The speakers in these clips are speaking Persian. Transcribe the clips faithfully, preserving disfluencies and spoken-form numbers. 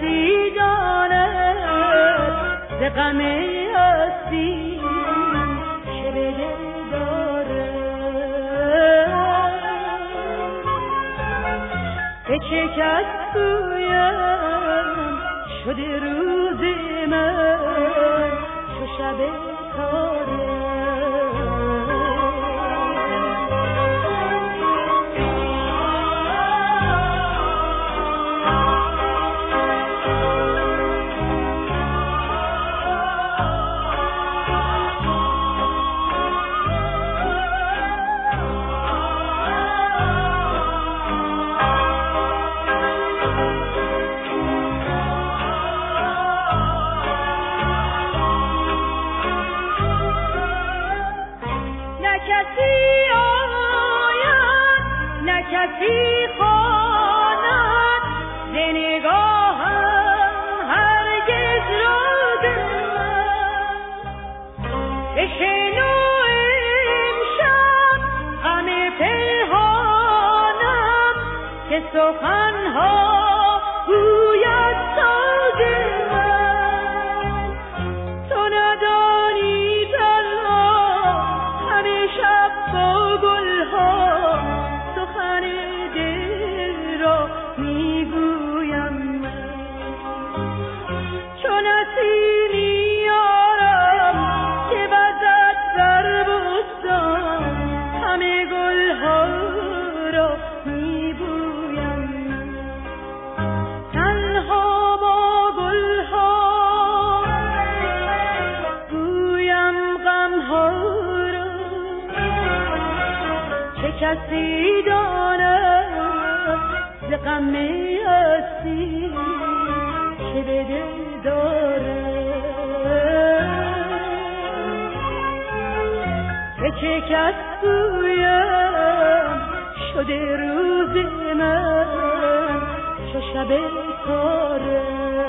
کسی داند ز غم هستی چه به دل دارد. به چه کس گویم شده روز من چو شب تاره. کسی خواند ز نگاهم هرگز راز من. بشنو امشب غم پنهانم که سخنها گوید ساز من. تو ندانی تنها همه شب با گلها سخن دل را میگویم من. چون نسیمی یارم که وزد در بستان همه گلها را میبویم من. تنها با گلها گویم غمها را چه کسی داند ز غم هستی چه به دل دارد. به چه کس گویم شده روز من چو شب تاره.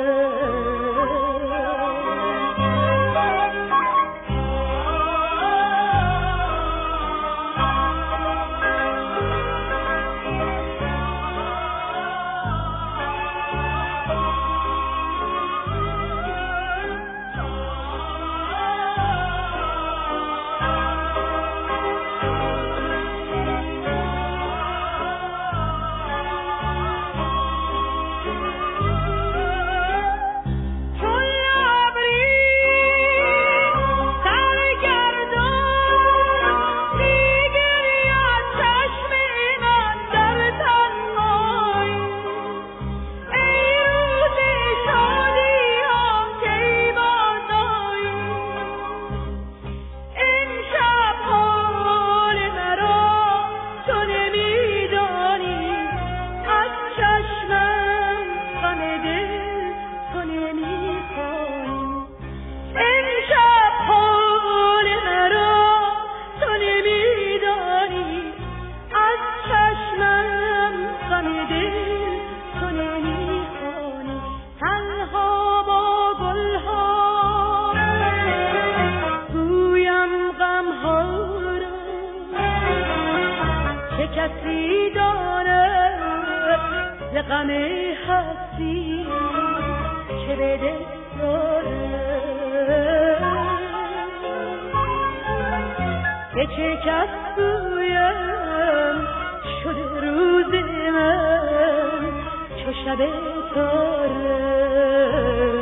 کسی داند ز غم هستی چه به دل دارد. به چه کس گویم شده روز من چو شب تاره.